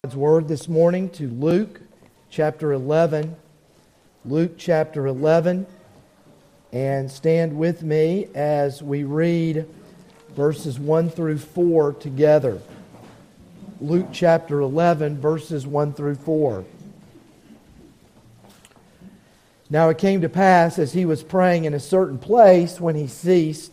Word this morning to Luke chapter 11. Luke chapter 11. And stand with me as we read verses 1 through 4 together. Luke chapter 11, verses 1 through 4. Now it came to pass, as he was praying in a certain place, when he ceased,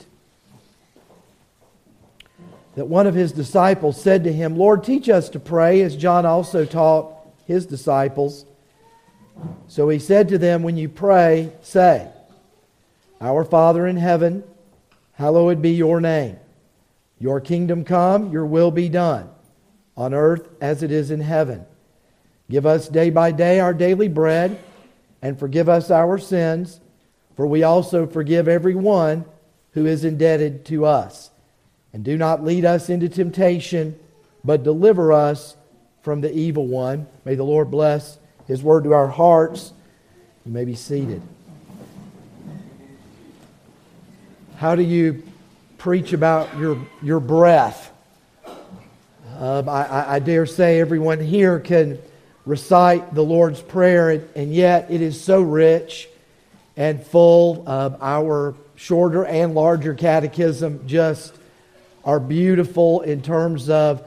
that one of his disciples said to him, Lord, teach us to pray, as John also taught his disciples. So he said to them, when you pray, say, Our Father in heaven, hallowed be your name. Your kingdom come, your will be done, on earth as it is in heaven. Give us day by day our daily bread, and forgive us our sins, for we also forgive everyone who is indebted to us. And do not lead us into temptation, but deliver us from the evil one. May the Lord bless His word to our hearts. You may be seated. How do you preach about your breath? I dare say everyone here can recite the Lord's Prayer, and yet it is so rich and full. Our shorter and larger catechism just are beautiful in terms of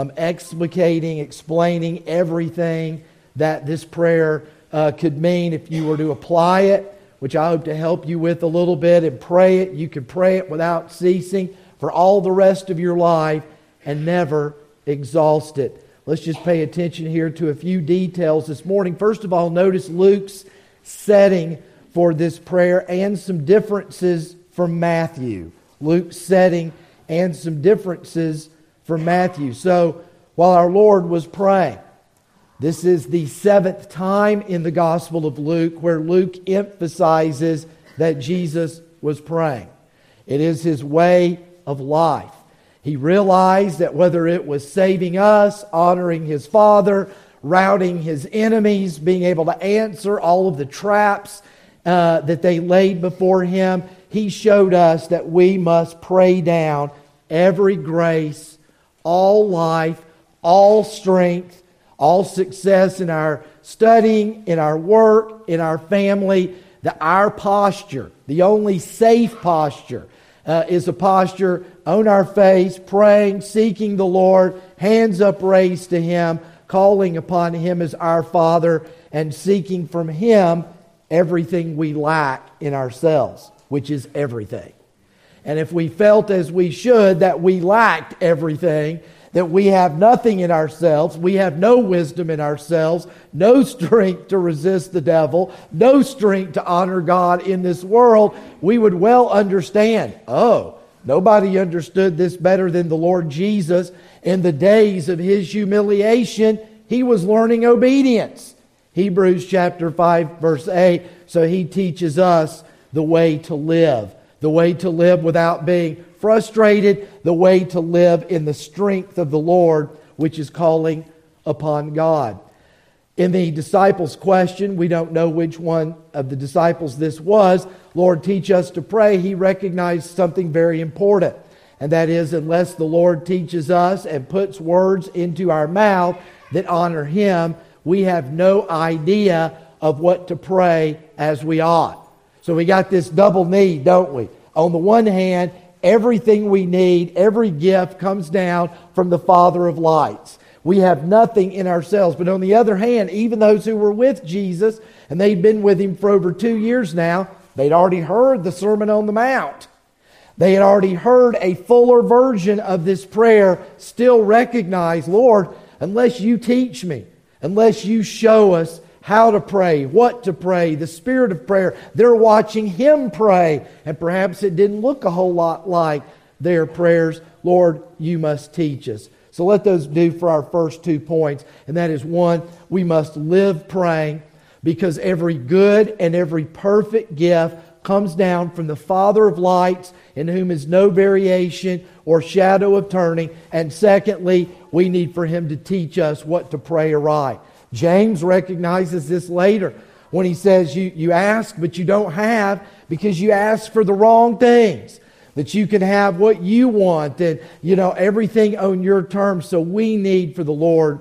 explaining everything that this prayer could mean if you were to apply it, which I hope to help you with a little bit, and pray it. You could pray it without ceasing for all the rest of your life and never exhaust it. Let's just pay attention here to a few details this morning. First of all, notice Luke's setting for this prayer and some differences from Matthew. Luke's setting and some differences from Matthew. So, while our Lord was praying, this is the 7th time in the Gospel of Luke where Luke emphasizes that Jesus was praying. It is His way of life. He realized that whether it was saving us, honoring His Father, routing His enemies, being able to answer all of the traps that they laid before Him, He showed us that we must pray down every grace, all life, all strength, all success in our studying, in our work, in our family. That our posture, the only safe posture, is a posture on our face, praying, seeking the Lord, hands upraised to Him, calling upon Him as our Father, and seeking from Him everything we lack in ourselves, which is everything. And if we felt as we should that we lacked everything, that we have nothing in ourselves, we have no wisdom in ourselves, no strength to resist the devil, no strength to honor God in this world, we would well understand, nobody understood this better than the Lord Jesus. In the days of His humiliation, He was learning obedience. Hebrews chapter 5, verse 8. So He teaches us the way to live. The way to live without being frustrated. The way to live in the strength of the Lord, which is calling upon God. In the disciples' question, we don't know which one of the disciples this was. Lord, teach us to pray. He recognized something very important. And that is, unless the Lord teaches us and puts words into our mouth that honor Him, we have no idea of what to pray as we ought. So we got this double need, don't we? On the one hand, everything we need, every gift comes down from the Father of lights. We have nothing in ourselves. But on the other hand, even those who were with Jesus, and they'd been with Him for over 2 years now, they'd already heard the Sermon on the Mount. They had already heard a fuller version of this prayer, still recognize, Lord, unless you teach me, unless you show us how to pray, what to pray, the spirit of prayer. They're watching Him pray, and perhaps it didn't look a whole lot like their prayers. Lord, you must teach us. So let those do for our first 2 points, and that is, 1, we must live praying, because every good and every perfect gift comes down from the Father of lights, in whom is no variation or shadow of turning. And secondly, we need for Him to teach us what to pray aright. James recognizes this later when he says you ask but you don't have because you ask for the wrong things. That you can have what you want and everything on your terms. So we need for the Lord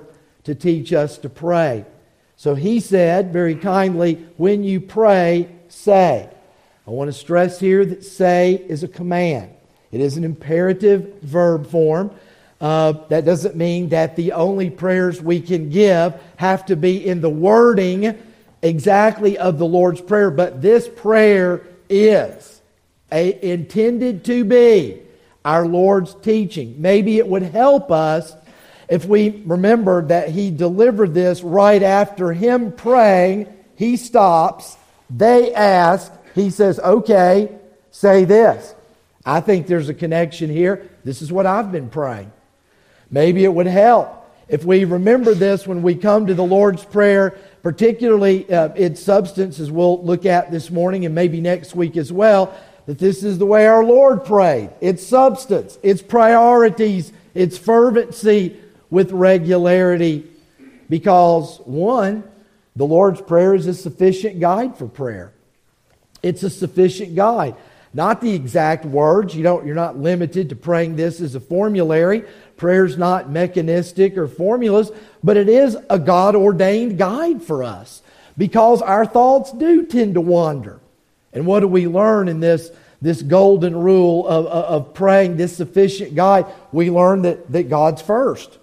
to teach us to pray. So he said very kindly, when you pray, say. I want to stress here that say is a command. It is an imperative verb form. That doesn't mean that the only prayers we can give have to be in the wording exactly of the Lord's Prayer, but this prayer is intended to be our Lord's teaching. Maybe it would help us if we remember that He delivered this right after Him praying. He stops, they ask, He says, okay, say this. I think there's a connection here. This is what I've been praying. Maybe it would help if we remember this when we come to the Lord's Prayer, particularly its substance, as we'll look at this morning and maybe next week as well, that this is the way our Lord prayed. Its substance, its priorities, its fervency with regularity. Because, one, the Lord's Prayer is a sufficient guide for prayer. It's a sufficient guide. Not the exact words. You're not limited to praying this as a formulary. Prayer's not mechanistic or formulas, but it is a God-ordained guide for us because our thoughts do tend to wander. And what do we learn in this golden rule of praying, this sufficient guide? We learn that God's first.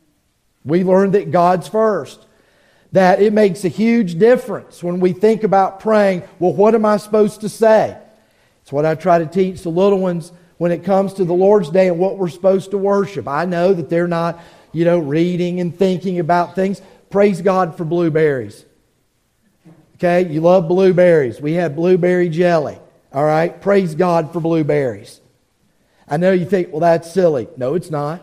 We learn that God's first. That it makes a huge difference when we think about praying, well, what am I supposed to say? It's what I try to teach the little ones when it comes to the Lord's Day and what we're supposed to worship. I know that they're not, reading and thinking about things. Praise God for blueberries. Okay, you love blueberries. We have blueberry jelly. All right, praise God for blueberries. I know you think, well, that's silly. No, it's not.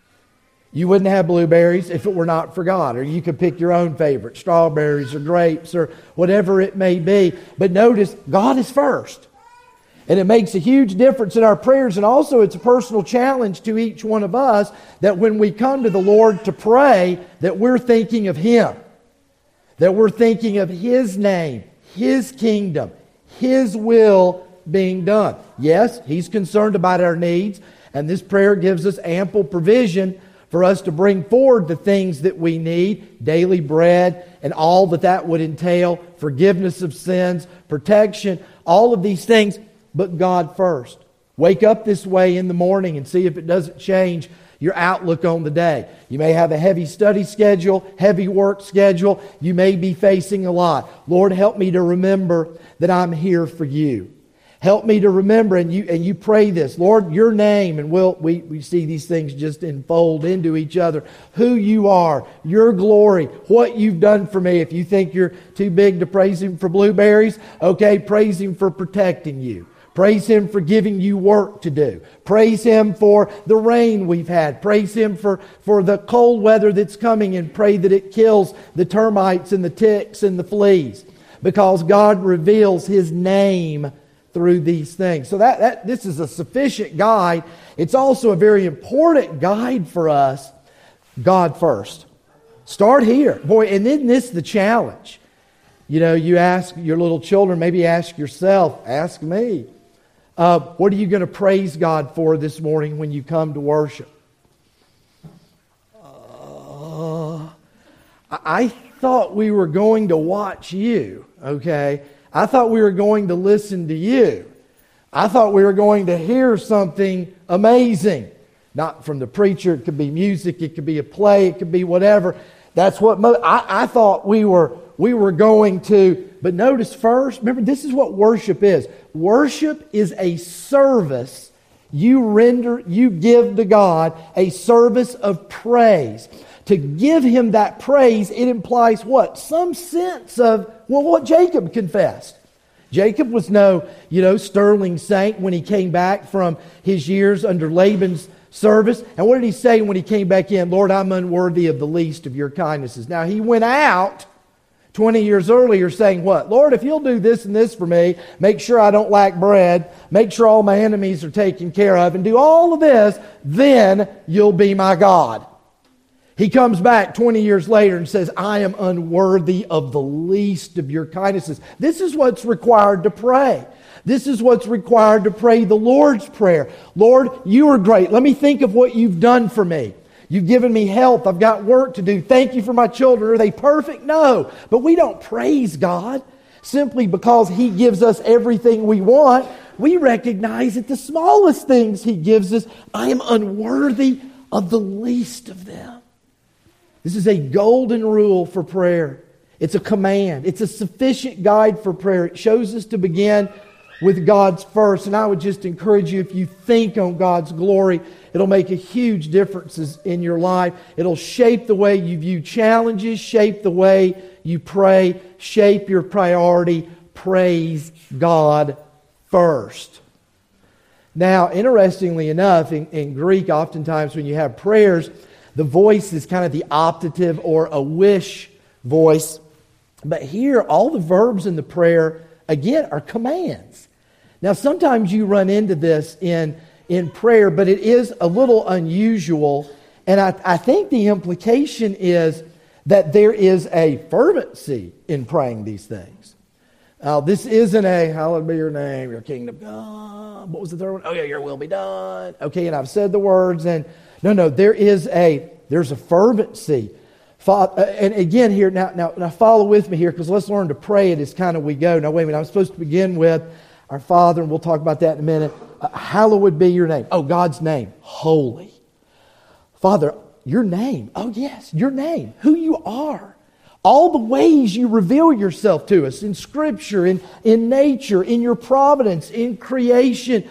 You wouldn't have blueberries if it were not for God. Or you could pick your own favorite, strawberries or grapes or whatever it may be. But notice, God is first. And it makes a huge difference in our prayers. And also it's a personal challenge to each one of us that when we come to the Lord to pray, that we're thinking of Him. That we're thinking of His name, His kingdom, His will being done. Yes, He's concerned about our needs. And this prayer gives us ample provision for us to bring forward the things that we need. Daily bread and all that would entail. Forgiveness of sins, protection, all of these things. But God first. Wake up this way in the morning and see if it doesn't change your outlook on the day. You may have a heavy study schedule, heavy work schedule. You may be facing a lot. Lord, help me to remember that I'm here for You. Help me to remember, and you pray this. Lord, Your name, and we see these things just enfold into each other. Who You are, Your glory, what You've done for me. If you think you're too big to praise Him for blueberries, okay, praise Him for protecting you. Praise Him for giving you work to do. Praise Him for the rain we've had. Praise Him for the cold weather that's coming, and pray that it kills the termites and the ticks and the fleas. Because God reveals His name through these things. So this is a sufficient guide. It's also a very important guide for us. God first. Start here. Boy, and isn't this the challenge? You ask your little children, maybe ask yourself, ask me. What are you going to praise God for this morning when you come to worship? I thought we were going to watch You, okay? I thought we were going to listen to You. I thought we were going to hear something amazing. Not from the preacher, it could be music, it could be a play, it could be whatever. That's what I thought we were going to. But notice first, remember, this is what worship is. Worship is a service you give to God, a service of praise. To give Him that praise, it implies what? Some sense of, what Jacob confessed. Jacob was no, sterling saint when he came back from his years under Laban's service. And what did he say when he came back in? Lord, I'm unworthy of the least of Your kindnesses. Now, he went out 20 years earlier saying what? Lord, if You'll do this and this for me, make sure I don't lack bread, make sure all my enemies are taken care of, and do all of this, then You'll be my God. He comes back 20 years later and says, I am unworthy of the least of Your kindnesses. This is what's required to pray. This is what's required to pray the Lord's Prayer. Lord, You are great. Let me think of what You've done for me. You've given me health. I've got work to do. Thank you for my children. Are they perfect? No. But we don't praise God simply because He gives us everything we want. We recognize that the smallest things He gives us, I am unworthy of the least of them. This is a golden rule for prayer. It's a command. It's a sufficient guide for prayer. It shows us to begin with God's first. And I would just encourage you, if you think on God's glory, it'll make a huge difference in your life. It'll shape the way you view challenges, shape the way you pray, shape your priority. Praise God first. Now, interestingly enough, in Greek, oftentimes when you have prayers, the voice is kind of the optative or a wish voice. But here, all the verbs in the prayer, again, are commands. Now, sometimes you run into this in prayer, but it is a little unusual. And I think the implication is that there is a fervency in praying these things. This isn't a, hallowed be your name, your kingdom come. What was the third one? Oh yeah, your will be done. Okay, and I've said the words. And no, there's a fervency. And again here, now follow with me here, because let's learn to pray it as kind of we go. Now wait a minute, I'm supposed to begin with our Father, and we'll talk about that in a minute. Hallowed be your name. Oh, God's name. Holy. Father, your name. Oh yes, your name. Who you are. All the ways you reveal yourself to us in Scripture, in nature, in your providence, in creation.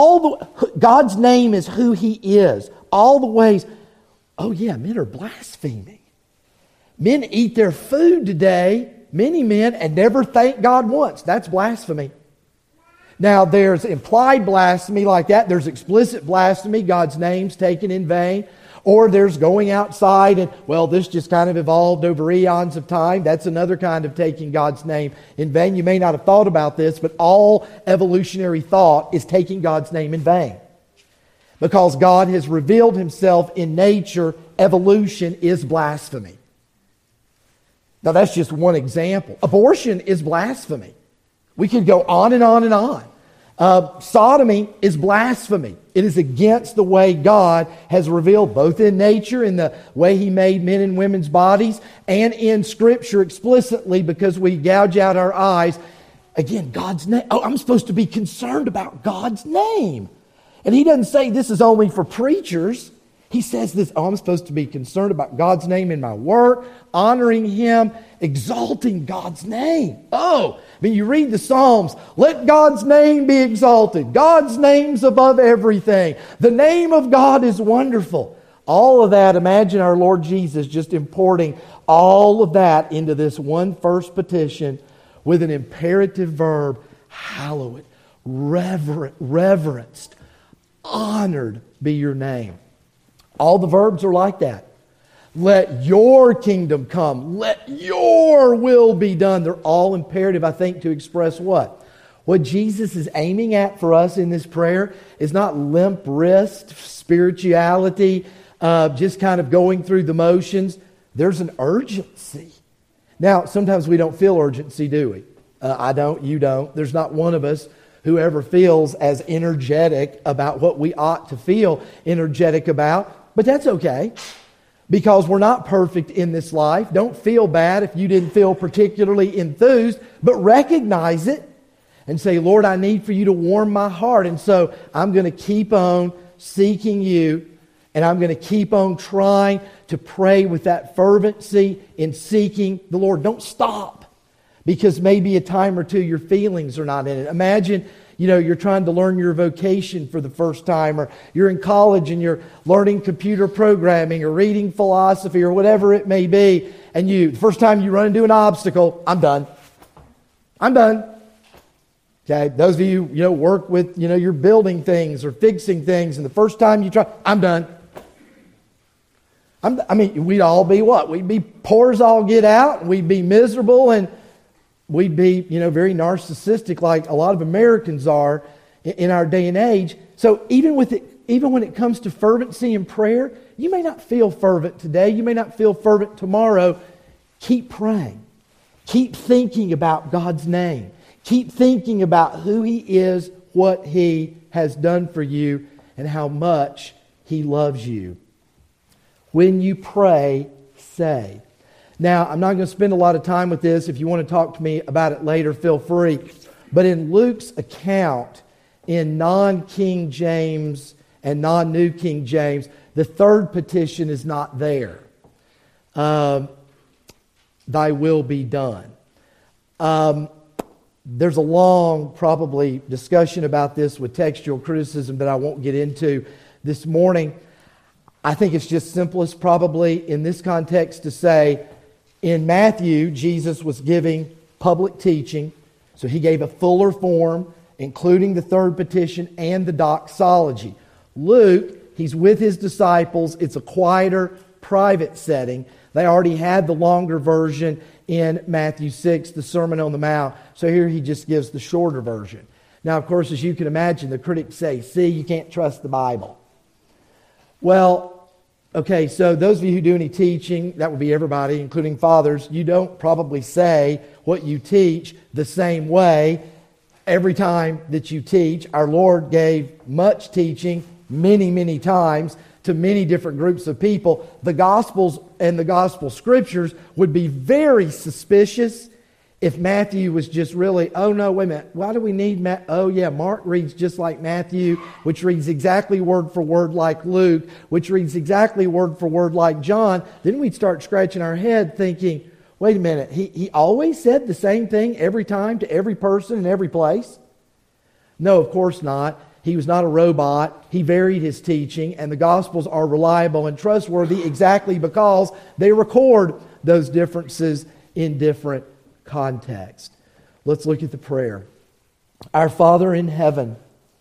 God's name is who He is. All the ways. Oh yeah, men are blaspheming. Men eat their food today, many men, and never thank God once. That's blasphemy. Now, there's implied blasphemy like that. There's explicit blasphemy, God's name's taken in vain. Or there's going outside and, well, this just kind of evolved over eons of time. That's another kind of taking God's name in vain. You may not have thought about this, but all evolutionary thought is taking God's name in vain. Because God has revealed Himself in nature, evolution is blasphemy. Now, that's just one example. Abortion is blasphemy. We could go on and on and on. Sodomy is blasphemy. It is against the way God has revealed, both in nature, in the way He made men and women's bodies, and in Scripture explicitly, because we gouge out our eyes. Again, God's name. Oh, I'm supposed to be concerned about God's name. And He doesn't say this is only for preachers. He says this, I'm supposed to be concerned about God's name in my work, honoring Him, exalting God's name. You read the Psalms, let God's name be exalted. God's name's above everything. The name of God is wonderful. All of that, imagine our Lord Jesus just importing all of that into this one first petition with an imperative verb, hallowed, reverenced, honored be your name. All the verbs are like that. Let your kingdom come. Let your will be done. They're all imperative, I think, to express what? What Jesus is aiming at for us in this prayer is not limp wrist spirituality, just kind of going through the motions. There's an urgency. Now, sometimes we don't feel urgency, do we? I don't, you don't. There's not one of us who ever feels as energetic about what we ought to feel energetic about. But that's okay, because we're not perfect in this life. Don't feel bad if you didn't feel particularly enthused, but recognize it and say, Lord, I need for you to warm my heart. And so I'm going to keep on seeking you, and I'm going to keep on trying to pray with that fervency in seeking the Lord. Don't stop, because maybe a time or two your feelings are not in it. Imagine you're trying to learn your vocation for the first time, or you're in college and you're learning computer programming or reading philosophy or whatever it may be, and the first time you run into an obstacle, I'm done. Okay, those of you, work with, you're building things or fixing things, and the first time you try, I'm done. We'd all be what? We'd be poor as all get out, and we'd be miserable, and we'd be, very narcissistic like a lot of Americans are in our day and age. So even when it comes to fervency in prayer, you may not feel fervent today. You may not feel fervent tomorrow. Keep praying. Keep thinking about God's name. Keep thinking about who He is, what He has done for you, and how much He loves you. When you pray, say. Now, I'm not going to spend a lot of time with this. If you want to talk to me about it later, feel free. But in Luke's account, in non-King James and non-New King James, the third petition is not there. Thy will be done. There's a long, probably, discussion about this with textual criticism that I won't get into this morning. I think it's just simplest, probably, in this context to say, in Matthew, Jesus was giving public teaching, so he gave a fuller form, including the third petition and the doxology. Luke, he's with his disciples. It's a quieter, private setting. They already had the longer version in Matthew 6, the Sermon on the Mount. So here he just gives the shorter version. Now, of course, as you can imagine, the critics say, see, you can't trust the Bible. Well, okay, so those of you who do any teaching, that would be everybody, including fathers, you don't probably say what you teach the same way every time that you teach. Our Lord gave much teaching many, many times to many different groups of people. The Gospels and the Gospel Scriptures would be very suspicious if Matthew was just really, oh no, wait a minute, why do we need oh yeah, Mark reads just like Matthew, which reads exactly word for word like Luke, which reads exactly word for word like John. Then we'd start scratching our head thinking, wait a minute, he always said the same thing every time to every person in every place? No, of course not. He was not a robot. He varied his teaching, and the Gospels are reliable and trustworthy exactly because they record those differences in different contexts. Let's look at the prayer. Our Father in heaven.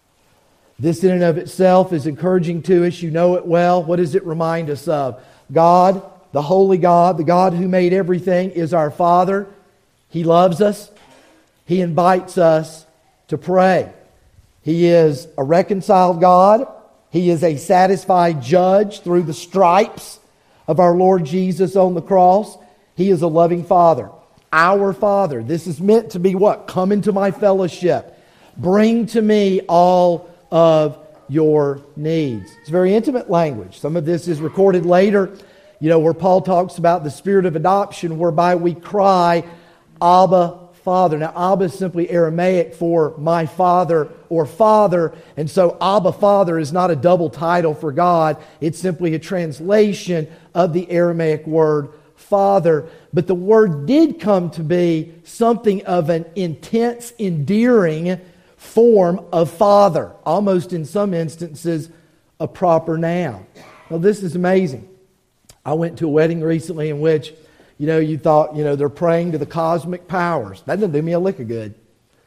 This in and of itself is encouraging to us. You know it well. What does it remind us of? God, the holy God, the God who made everything, is our Father. He loves us. He invites us to pray. He is a reconciled God. He is a satisfied judge through the stripes of our Lord Jesus on the cross. He is a loving Father. Our Father. This is meant to be what? Come into my fellowship. Bring to me all of your needs. It's very intimate language. Some of this is recorded later, where Paul talks about the spirit of adoption, whereby we cry, Abba, Father. Now, Abba is simply Aramaic for my Father or Father, and so Abba, Father is not a double title for God. It's simply a translation of the Aramaic word Father. But the word did come to be something of an intense, endearing form of Father, almost in some instances a proper noun. Well, this is amazing. I went to a wedding recently in which you thought, they're praying to the cosmic powers. That doesn't do me a lick of good.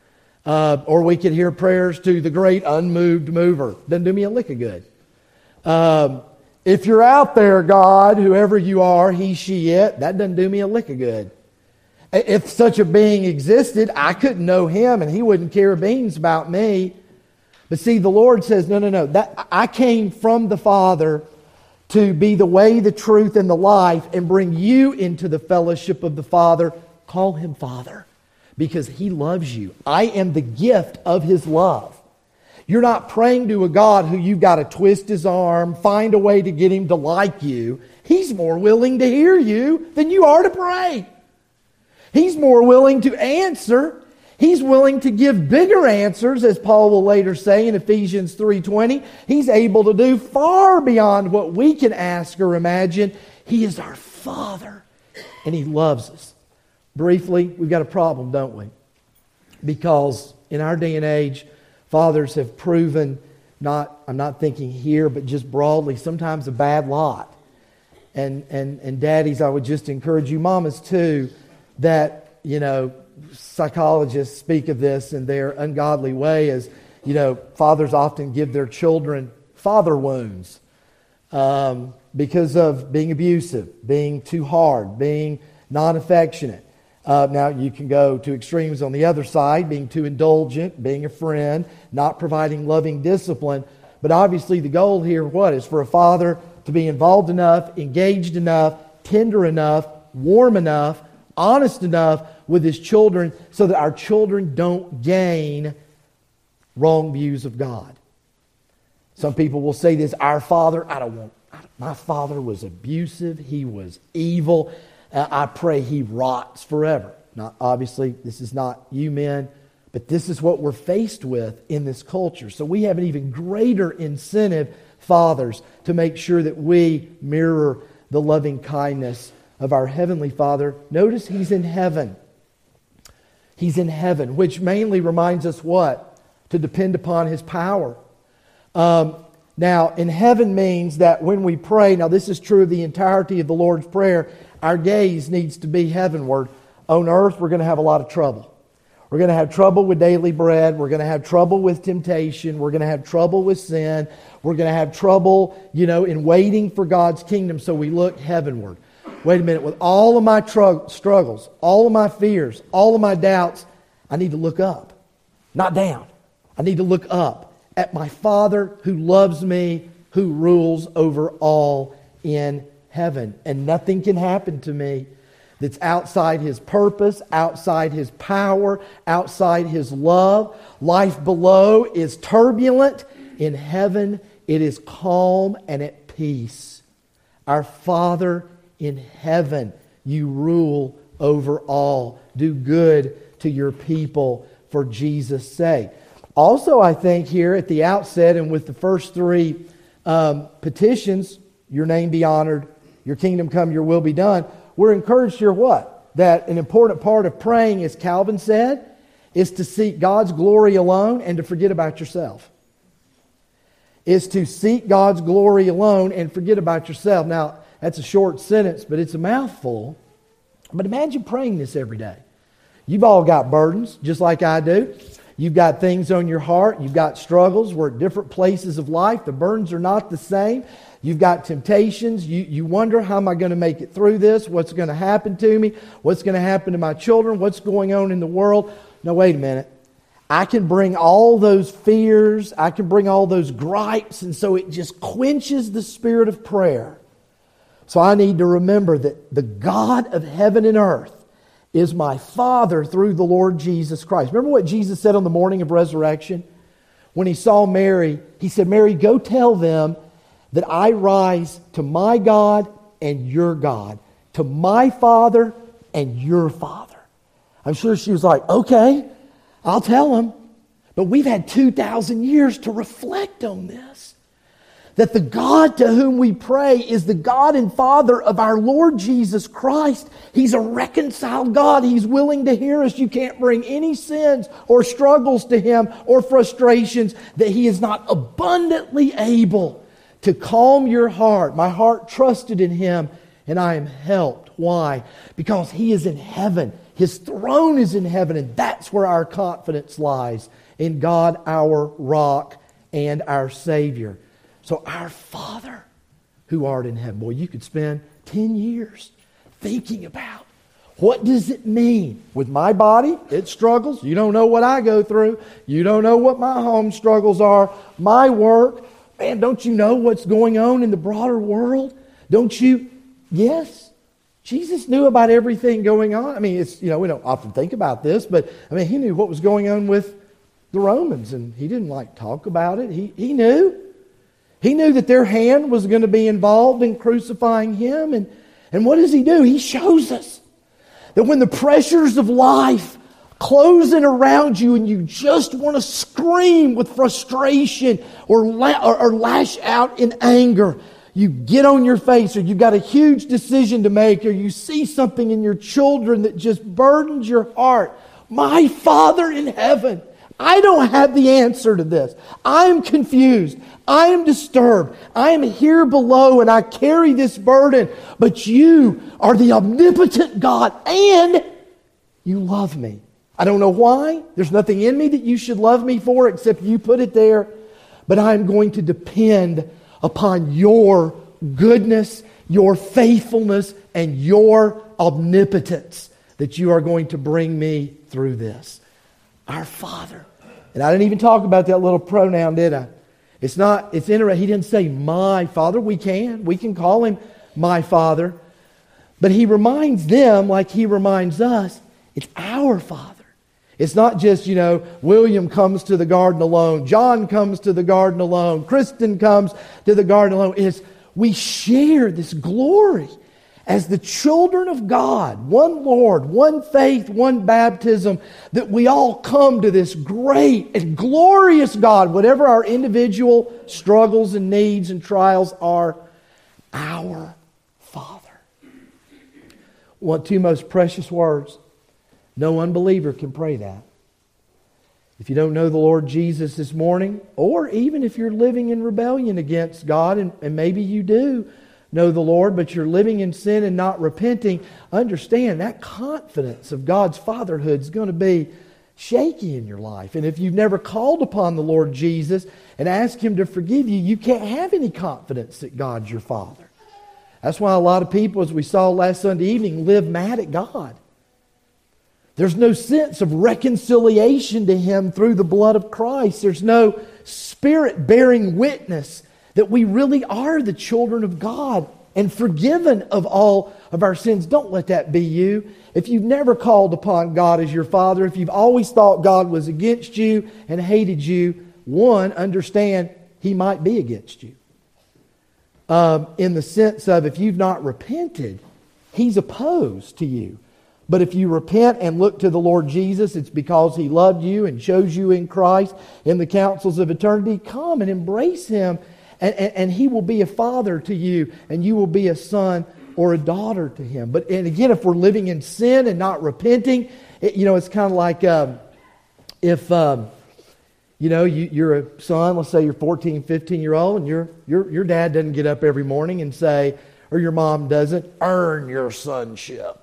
Or we could hear prayers to the great unmoved mover. Doesn't do me a lick of good. If you're out there, God, whoever you are, he, she, it, that doesn't do me a lick of good. If such a being existed, I couldn't know him and he wouldn't care beans about me. But see, the Lord says, no. That I came from the Father to be the way, the truth, and the life, and bring you into the fellowship of the Father. Call him Father, because he loves you. I am the gift of his love. You're not praying to a God who you've got to twist his arm, find a way to get him to like you. He's more willing to hear you than you are to pray. He's more willing to answer. He's willing to give bigger answers, as Paul will later say in Ephesians 3:20. He's able to do far beyond what we can ask or imagine. He is our Father, and he loves us. Briefly, we've got a problem, don't we? Because in our day and age, fathers have proven, I'm not thinking here, but just broadly, sometimes a bad lot. And daddies, I would just encourage you, mamas too, that, psychologists speak of this in their ungodly way as, fathers often give their children father wounds because of being abusive, being too hard, being non-affectionate. Now, you can go to extremes on the other side, being too indulgent, being a friend, not providing loving discipline. But obviously the goal here, is for a father to be involved enough, engaged enough, tender enough, warm enough, honest enough with his children so that our children don't gain wrong views of God. Some people will say this, our Father. I don't want my father was abusive. He was evil. I pray he rots forever. Now, obviously, this is not you men, but this is what we're faced with in this culture. So we have an even greater incentive, fathers, to make sure that we mirror the loving kindness of our Heavenly Father. Notice He's in heaven. He's in heaven, which mainly reminds us what? To depend upon His power. Now, in heaven means that when we pray, now this is true of the entirety of the Lord's Prayer, our gaze needs to be heavenward. On earth, we're going to have a lot of trouble. We're going to have trouble with daily bread. We're going to have trouble with temptation. We're going to have trouble with sin. We're going to have trouble, in waiting for God's kingdom. So we look heavenward. Wait a minute. With all of my struggles, all of my fears, all of my doubts, I need to look up, not down. I need to look up at my Father who loves me, who rules over all in heaven. And nothing can happen to me that's outside His purpose, outside His power, outside His love. Life below is turbulent. In heaven, it is calm and at peace. Our Father in heaven, you rule over all. Do good to your people for Jesus' sake. Also, I think here at the outset and with the first three petitions, your name be honored, your kingdom come, your will be done, we're encouraged here what? That an important part of praying, as Calvin said, is to seek God's glory alone and to forget about yourself. Is to seek God's glory alone and forget about yourself. Now, that's a short sentence, but it's a mouthful. But imagine praying this every day. You've all got burdens, just like I do. You've got things on your heart. You've got struggles. We're at different places of life. The burdens are not the same. You've got temptations. You wonder, how am I going to make it through this? What's going to happen to me? What's going to happen to my children? What's going on in the world? No, wait a minute. I can bring all those fears. I can bring all those gripes. And so it just quenches the spirit of prayer. So I need to remember that the God of heaven and earth is my Father through the Lord Jesus Christ. Remember what Jesus said on the morning of resurrection? When He saw Mary, He said, Mary, go tell them that I rise to my God and your God, to my Father and your Father. I'm sure she was like, okay, I'll tell them. But we've had 2,000 years to reflect on this. That the God to whom we pray is the God and Father of our Lord Jesus Christ. He's a reconciled God. He's willing to hear us. You can't bring any sins or struggles to Him or frustrations that He is not abundantly able to calm your heart. My heart trusted in Him and I am helped. Why? Because He is in heaven. His throne is in heaven, and that's where our confidence lies, in God our rock and our Savior. So our Father who art in heaven. Boy, you could spend 10 years thinking about, what does it mean with my body? It struggles. You don't know what I go through. You don't know what my home struggles are. My work. Man, don't you know what's going on in the broader world? Don't you? Yes. Jesus knew about everything going on. I mean, we don't often think about this, but He knew what was going on with the Romans, and He didn't talk about it. He knew. He knew that their hand was going to be involved in crucifying Him. And what does He do? He shows us that when the pressures of life close in around you and you just want to scream with frustration or lash out in anger, you get on your face, or you've got a huge decision to make, or you see something in your children that just burdens your heart. My Father in heaven, I don't have the answer to this. I am confused. I am disturbed. I am here below and I carry this burden. But you are the omnipotent God and you love me. I don't know why. There's nothing in me that you should love me for except you put it there. But I'm going to depend upon your goodness, your faithfulness, and your omnipotence that you are going to bring me through this. Our Father. And I didn't even talk about that little pronoun, did I? It's interesting. He didn't say my Father. We can call Him my Father. But He reminds them, like He reminds us, it's our Father. It's not just, William comes to the garden alone. John comes to the garden alone. Kristen comes to the garden alone. It's we share this glory as the children of God, one Lord, one faith, one baptism, that we all come to this great and glorious God, whatever our individual struggles and needs and trials are, our Father. One, two most precious words. No unbeliever can pray that. If you don't know the Lord Jesus this morning, or even if you're living in rebellion against God, and maybe you do know the Lord, but you're living in sin and not repenting, understand that confidence of God's fatherhood is going to be shaky in your life. And if you've never called upon the Lord Jesus and asked Him to forgive you, you can't have any confidence that God's your Father. That's why a lot of people, as we saw last Sunday evening, live mad at God. There's no sense of reconciliation to Him through the blood of Christ. There's no Spirit bearing witness that we really are the children of God and forgiven of all of our sins. Don't let that be you. If you've never called upon God as your Father, if you've always thought God was against you and hated you, one, understand He might be against you. In the sense of, if you've not repented, He's opposed to you. But if you repent and look to the Lord Jesus, it's because He loved you and chose you in Christ in the counsels of eternity. Come and embrace Him, and He will be a father to you, and you will be a son or a daughter to Him. And again, if we're living in sin and not repenting, it's kind of like if you're a son, let's say you're 14, 15-year-old, and your dad doesn't get up every morning and say, or your mom doesn't, earn your sonship.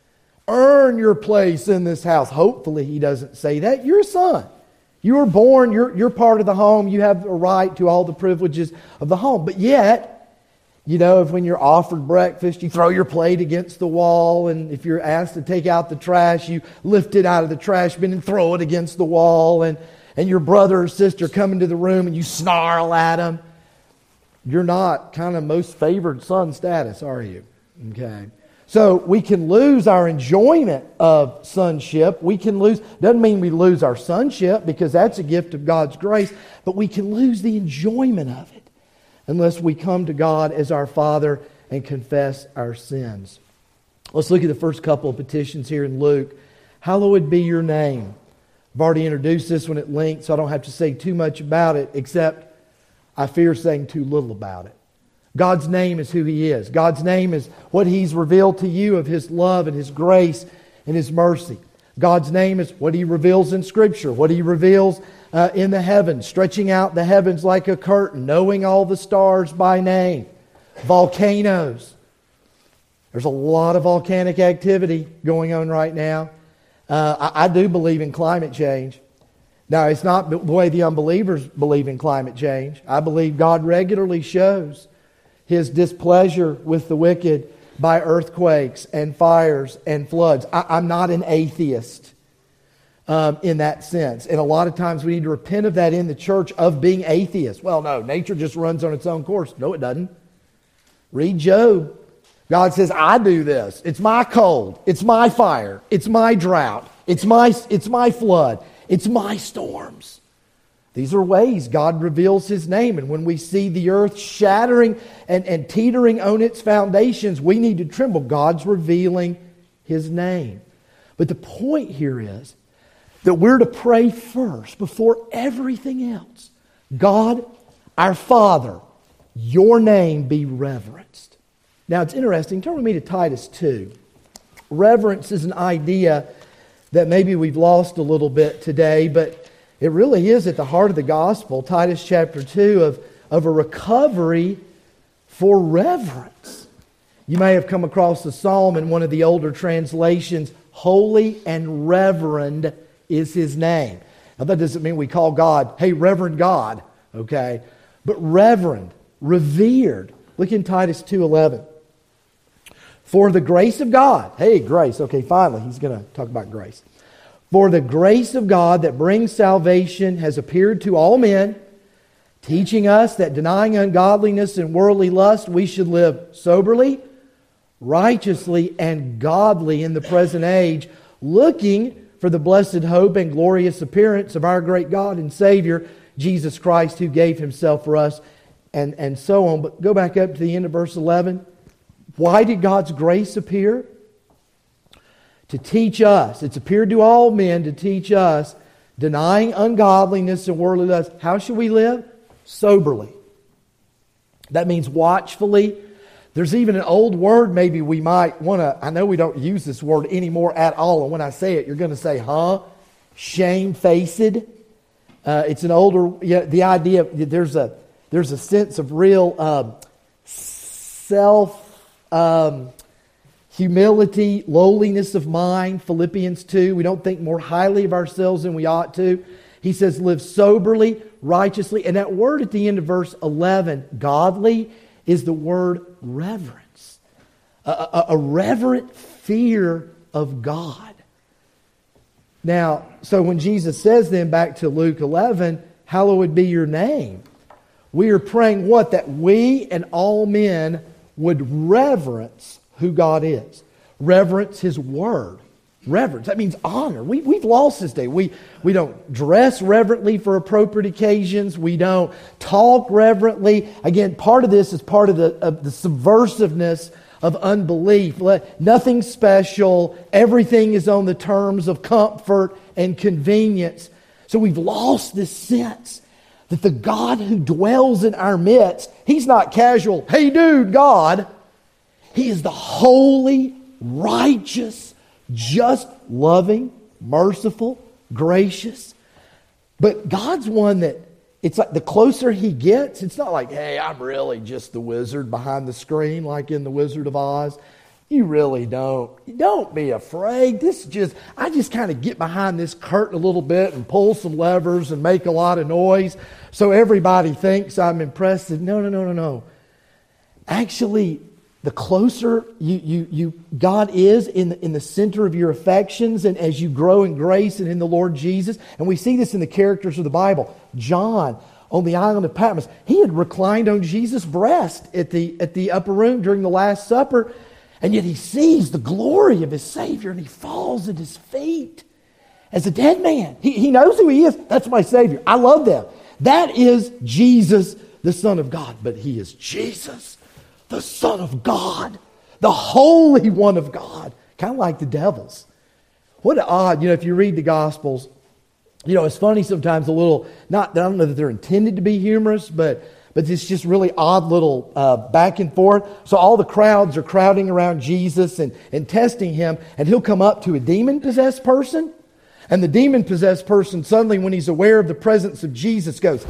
Earn your place in this house. Hopefully He doesn't say that. You're a son. You were born, you're part of the home. You have a right to all the privileges of the home. But yet, if when you're offered breakfast, you throw your plate against the wall, and if you're asked to take out the trash, you lift it out of the trash bin and throw it against the wall, and your brother or sister come into the room and you snarl at them. You're not kind of most favored son status, are you? Okay. So we can lose our enjoyment of sonship. Doesn't mean we lose our sonship, because that's a gift of God's grace, but we can lose the enjoyment of it unless we come to God as our Father and confess our sins. Let's look at the first couple of petitions here in Luke. Hallowed be your name. I've already introduced this one at length, so I don't have to say too much about it, except I fear saying too little about it. God's name is who He is. God's name is what He's revealed to you of His love and His grace and His mercy. God's name is what He reveals in Scripture, what He reveals in the heavens, stretching out the heavens like a curtain, knowing all the stars by name. Volcanoes. There's a lot of volcanic activity going on right now. I do believe in climate change. Now, it's not the way the unbelievers believe in climate change. I believe God regularly shows His displeasure with the wicked by earthquakes and fires and floods. I'm not an atheist in that sense. And a lot of times we need to repent of that in the church, of being atheists. Well, no, nature just runs on its own course. No, it doesn't. Read Job. God says, I do this. It's my cold. It's my fire. It's my drought. It's my flood. It's my storms. These are ways God reveals His name. And when we see the earth shattering and teetering on its foundations, we need to tremble. God's revealing His name. But the point here is that we're to pray first, before everything else. God, our Father, your name be reverenced. Now it's interesting. Turn with me to Titus 2. Reverence is an idea that maybe we've lost a little bit today, but it really is at the heart of the gospel. Titus chapter 2 of a recovery for reverence. You may have come across the psalm in one of the older translations, holy and reverend is His name. Now that doesn't mean we call God, hey, Reverend God, okay? But reverend, revered. Look in Titus 2:11. For the grace of God. Hey, grace. Okay, finally, he's going to talk about grace. For the grace of God that brings salvation has appeared to all men, teaching us that denying ungodliness and worldly lust, we should live soberly, righteously, and godly in the present age, looking for the blessed hope and glorious appearance of our great God and Savior, Jesus Christ, who gave Himself for us and so on. But go back up to the end of verse 11. Why did God's grace appear? To teach us. It's appeared to all men to teach us, denying ungodliness and worldly lust. How should we live? Soberly. That means watchfully. There's even an old word maybe we might want to, I know we don't use this word anymore at all, and when I say it, you're going to say, huh? Shamefaced. It's an older, the idea, there's a sense of real humility, lowliness of mind. Philippians 2, we don't think more highly of ourselves than we ought to. He says, live soberly, righteously. And that word at the end of verse 11, godly, is the word reverence. A reverent fear of God. Now, so when Jesus says then back to Luke 11, hallowed be your name, we are praying what? That we and all men would reverence who God is. Reverence His Word. Reverence, that means honor. We've lost this day. We don't dress reverently for appropriate occasions. We don't talk reverently. Again, part of this is part of the subversiveness of unbelief. Nothing special. Everything is on the terms of comfort and convenience. So we've lost this sense that the God who dwells in our midst, He's not casual, hey dude, God. He is the holy, righteous, just, loving, merciful, gracious. But God's one that, it's like the closer He gets, it's not like, hey, I'm really just the wizard behind the screen like in The Wizard of Oz. You really don't be afraid. I just kind of get behind this curtain a little bit and pull some levers and make a lot of noise so everybody thinks I'm impressed. No. Actually, the closer God is in the center of your affections, and as you grow in grace and in the Lord Jesus, and we see this in the characters of the Bible. John on the island of Patmos, he had reclined on Jesus' breast at the upper room during the Last Supper, and yet he sees the glory of his Savior and he falls at His feet as a dead man. He knows who He is. That's my Savior. I love them. That is Jesus, the Son of God. But He is Jesus, the Son of God, the Holy One of God. Kind of like the devils. What an odd, if you read the Gospels, it's funny sometimes a little, I don't know that they're intended to be humorous, but it's just really odd little back and forth. So all the crowds are crowding around Jesus and testing Him, and He'll come up to a demon-possessed person, and the demon-possessed person suddenly, when he's aware of the presence of Jesus, goes,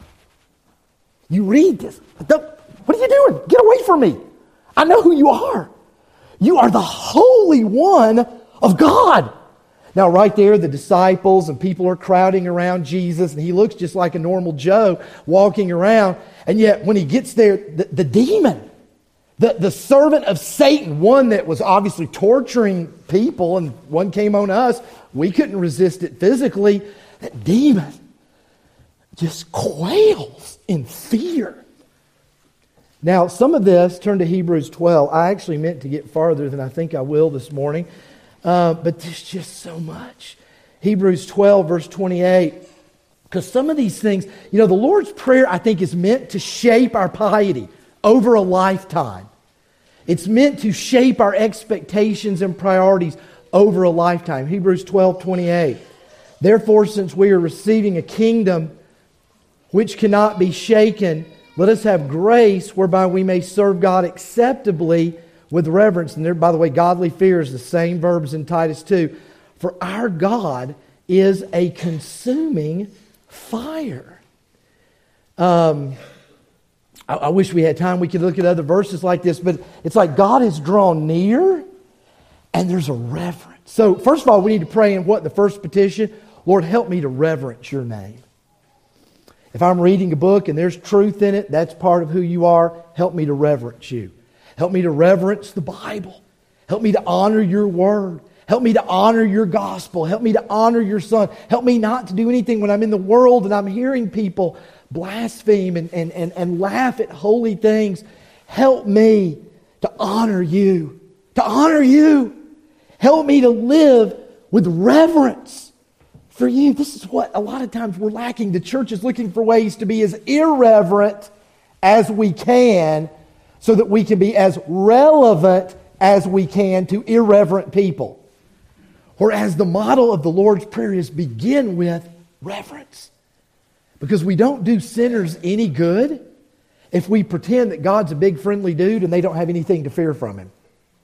you read this. What are you doing? Get away from me. I know who you are. You are the Holy One of God. Now, right there, the disciples and people are crowding around Jesus, and He looks just like a normal Joe walking around. And yet, when He gets there, the demon, the servant of Satan, one that was obviously torturing people, and one came on us, we couldn't resist it physically. That demon just quails in fear. Now, some of this, turn to Hebrews 12. I actually meant to get farther than I think I will this morning. But there's just so much. Hebrews 12, verse 28. Because some of these things, the Lord's Prayer, I think, is meant to shape our piety over a lifetime. It's meant to shape our expectations and priorities over a lifetime. Hebrews 12, 28. Therefore, since we are receiving a kingdom which cannot be shaken, let us have grace whereby we may serve God acceptably with reverence. And there, by the way, godly fear is the same verb as in Titus 2. For our God is a consuming fire. I wish we had time. We could look at other verses like this, but it's like God is drawn near and there's a reverence. So first of all, we need to pray in what? The first petition, Lord, help me to reverence Your name. If I'm reading a book and there's truth in it, that's part of who You are. Help me to reverence You. Help me to reverence the Bible. Help me to honor Your Word. Help me to honor Your gospel. Help me to honor Your Son. Help me not to do anything when I'm in the world and I'm hearing people blaspheme and laugh at holy things. Help me to honor You. To honor You. Help me to live with reverence for You. This is what a lot of times we're lacking. The church is looking for ways to be as irreverent as we can so that we can be as relevant as we can to irreverent people. Whereas the model of the Lord's Prayer is begin with reverence. Because we don't do sinners any good if we pretend that God's a big friendly dude and they don't have anything to fear from Him.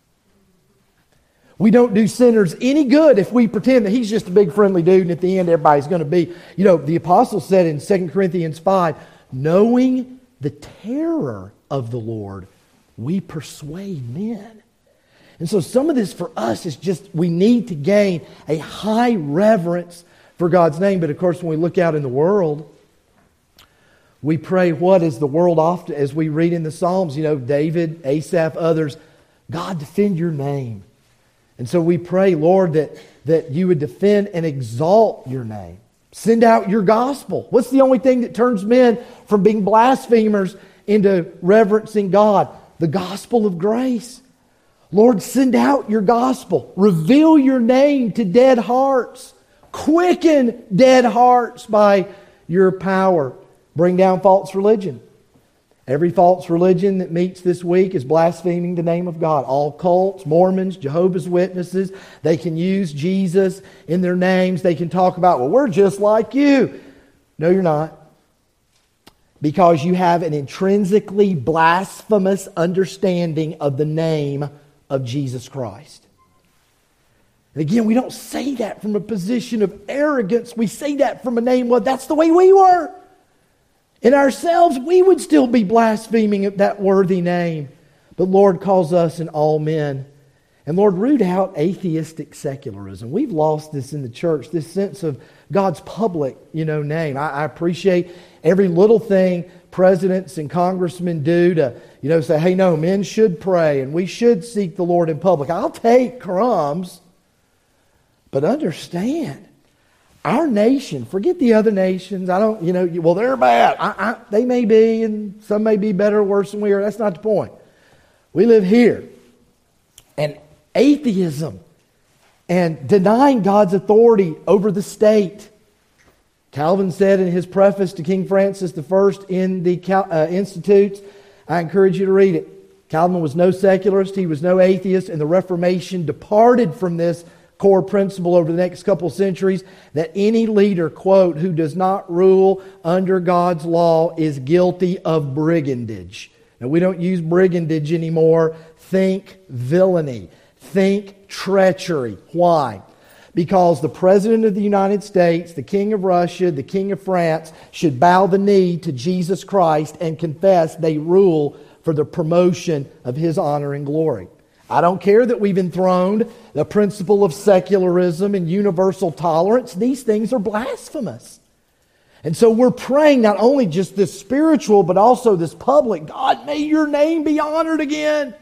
We don't do sinners any good if we pretend that He's just a big friendly dude and at the end everybody's going to be. You know, the apostle said in 2 Corinthians 5, knowing the terror of the Lord, we persuade men. And so some of this for us is just we need to gain a high reverence for God's name. But of course, when we look out in the world, we pray what is the world often, as we read in the Psalms, you know, David, Asaph, others, God defend your name. And so we pray, Lord, that you would defend and exalt your name. Send out your gospel. What's the only thing that turns men from being blasphemers into reverencing God? The gospel of grace. Lord, send out your gospel. Reveal your name to dead hearts. Quicken dead hearts by your power. Bring down false religion. Every false religion that meets this week is blaspheming the name of God. All cults, Mormons, Jehovah's Witnesses, they can use Jesus in their names. They can talk about, well, we're just like you. No, you're not. Because you have an intrinsically blasphemous understanding of the name of Jesus Christ. And again, we don't say that from a position of arrogance. We say that from a name, well, that's the way we were. In ourselves, we would still be blaspheming that worthy name. But Lord calls us and all men. And Lord, root out atheistic secularism. We've lost this in the church, this sense of God's public, name. I appreciate every little thing presidents and congressmen do to, say, hey, no, men should pray and we should seek the Lord in public. I'll take crumbs, but understand, our nation, forget the other nations. Well, they're bad. They may be, and some may be better or worse than we are. That's not the point. We live here. And atheism and denying God's authority over the state. Calvin said in his preface to King Francis I in the Institutes, I encourage you to read it. Calvin was no secularist, he was no atheist, and the Reformation departed from this core principle over the next couple of centuries that any leader, quote, who does not rule under God's law is guilty of brigandage. Now, we don't use brigandage anymore. Think villainy. Think treachery. Why? Because the President of the United States, the King of Russia, the King of France should bow the knee to Jesus Christ and confess they rule for the promotion of His honor and glory. I don't care that we've enthroned the principle of secularism and universal tolerance. These things are blasphemous. And so we're praying not only just this spiritual, but also this public. God, may your name be honored again.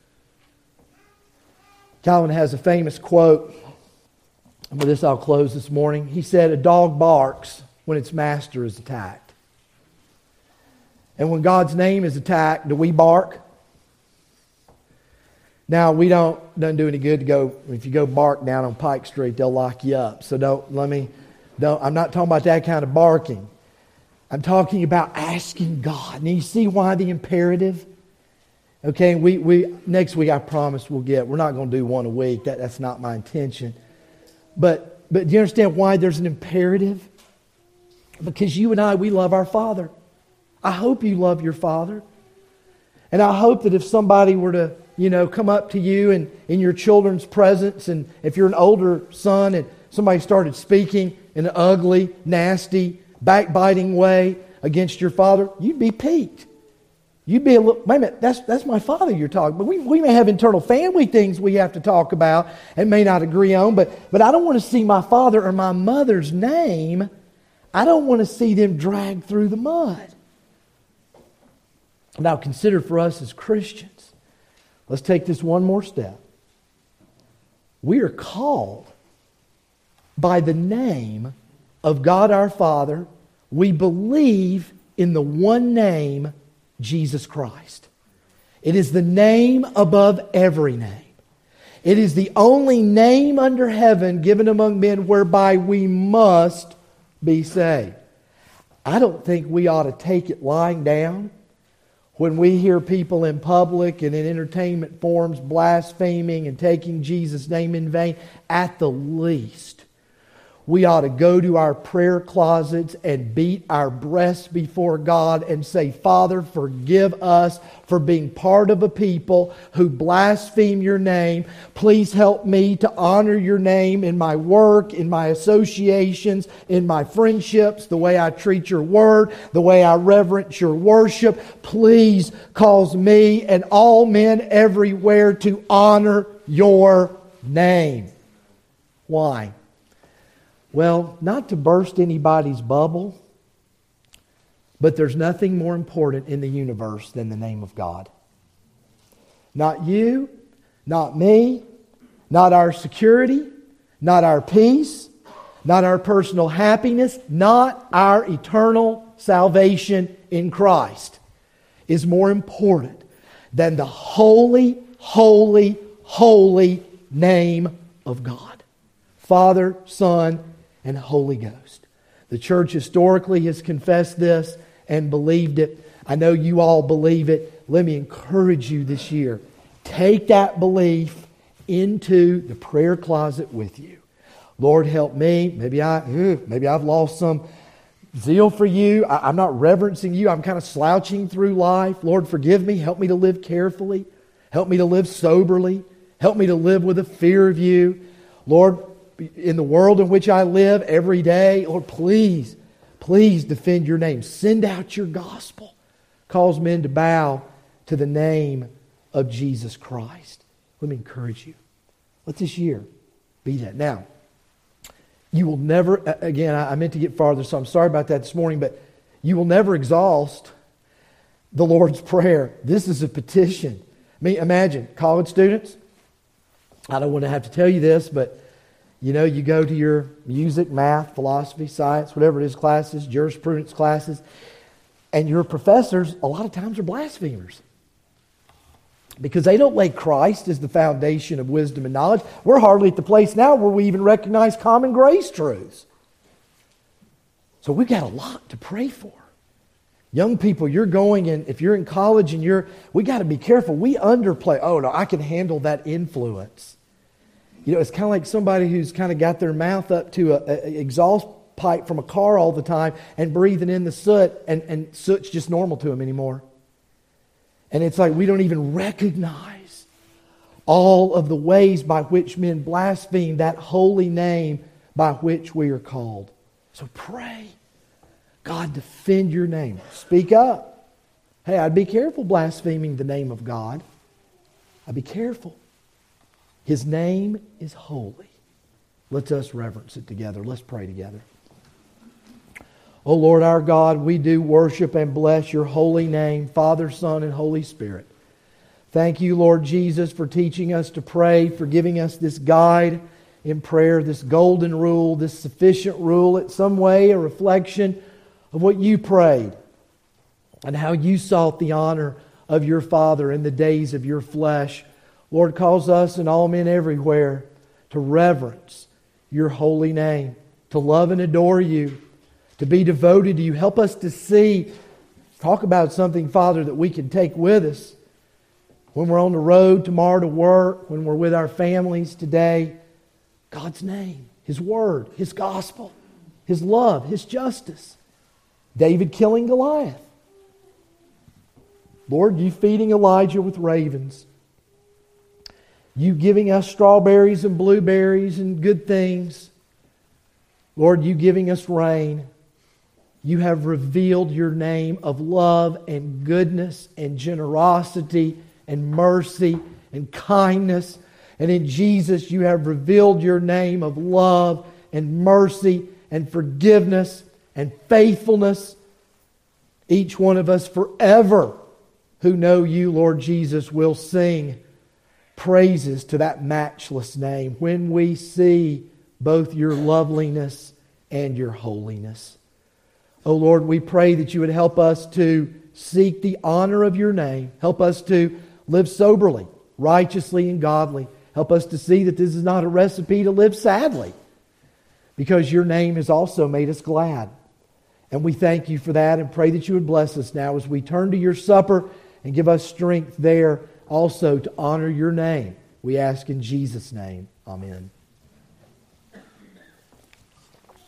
Calvin has a famous quote. And with this I'll close this morning. He said, a dog barks when its master is attacked. And when God's name is attacked, do we bark? Now, doesn't do any good to go, if you go bark down on Pike Street, they'll lock you up. So I'm not talking about that kind of barking. I'm talking about asking God. And you see why the imperative? Okay, we next week I promise we're not going to do one a week. That's not my intention. But do you understand why there's an imperative? Because you and I, we love our Father. I hope you love your Father. And I hope that if somebody were to come up to you and in your children's presence, and if you're an older son and somebody started speaking in an ugly, nasty, backbiting way against your father, you'd be piqued. You'd be a little, wait a minute, that's my father you're talking about. We may have internal family things we have to talk about and may not agree on, but I don't want to see my father or my mother's name. I don't want to see them dragged through the mud. Now consider for us as Christians, let's take this one more step. We are called by the name of God our Father. We believe in the one name, Jesus Christ. It is the name above every name. It is the only name under heaven given among men whereby we must be saved. I don't think we ought to take it lying down. when we hear people in public and in entertainment forums blaspheming and taking Jesus' name in vain, at the least, we ought to go to our prayer closets and beat our breasts before God and say, Father, forgive us for being part of a people who blaspheme your name. Please help me to honor your name in my work, in my associations, in my friendships, the way I treat your word, the way I reverence your worship. Please cause me and all men everywhere to honor your name. Why? Well, not to burst anybody's bubble, but there's nothing more important in the universe than the name of God. Not you, not me, not our security, not our peace, not our personal happiness, not our eternal salvation in Christ is more important than the holy, holy, holy name of God. Father, Son, and Holy Ghost. The church historically has confessed this and believed it. I know you all believe it. Let me encourage you this year. Take that belief into the prayer closet with you. Lord, help me. Maybe I've lost some zeal for you. I'm not reverencing you. I'm kind of slouching through life. Lord, forgive me. Help me to live carefully. Help me to live soberly. Help me to live with a fear of you. Lord, in the world in which I live every day, Lord, please defend your name. Send out your gospel. Cause men to bow to the name of Jesus Christ. Let me encourage you. Let this year be that. Now, you will never, again, I meant to get farther, so I'm sorry about that this morning, but you will never exhaust the Lord's Prayer. This is a petition. I mean, imagine, college students, I don't want to have to tell you this, but you know, you go to your music, math, philosophy, science, whatever it is, classes, jurisprudence classes, and your professors a lot of times are blasphemers. Because they don't lay Christ as the foundation of wisdom and knowledge. We're hardly at the place now where we even recognize common grace truths. So we've got a lot to pray for. Young people, you're going in, if you're in college and we got to be careful. We underplay, oh no, I can handle that influence. You know, it's kind of like somebody who's kind of got their mouth up to an exhaust pipe from a car all the time and breathing in the soot, and soot's just normal to them anymore. And it's like we don't even recognize all of the ways by which men blaspheme that holy name by which we are called. So pray. God, defend your name. Speak up. Hey, I'd be careful blaspheming the name of God. I'd be careful. His name is holy. Let us reverence it together. Let's pray together. Oh Lord our God, we do worship and bless your holy name, Father, Son, and Holy Spirit. Thank you, Lord Jesus, for teaching us to pray, for giving us this guide in prayer, this golden rule, this sufficient rule, in some way a reflection of what you prayed and how you sought the honor of your Father in the days of your flesh. Lord, cause us and all men everywhere to reverence your holy name, to love and adore you, to be devoted to you. Help us to see, talk about something, Father, that we can take with us when we're on the road tomorrow to work, when we're with our families today. God's name, His Word, His gospel, His love, His justice. David killing Goliath. Lord, you feeding Elijah with ravens. You giving us strawberries and blueberries and good things. Lord, you giving us rain. You have revealed your name of love and goodness and generosity and mercy and kindness. And in Jesus, you have revealed your name of love and mercy and forgiveness and faithfulness. Each one of us forever who know you, Lord Jesus, will sing praises to that matchless name when we see both your loveliness and your holiness. Oh Lord, we pray that you would help us to seek the honor of your name. Help us to live soberly, righteously, and godly. Help us to see that this is not a recipe to live sadly, because your name has also made us glad. And we thank you for that and pray that you would bless us now as we turn to your supper and give us strength there also to honor your name. We ask in Jesus' name. Amen.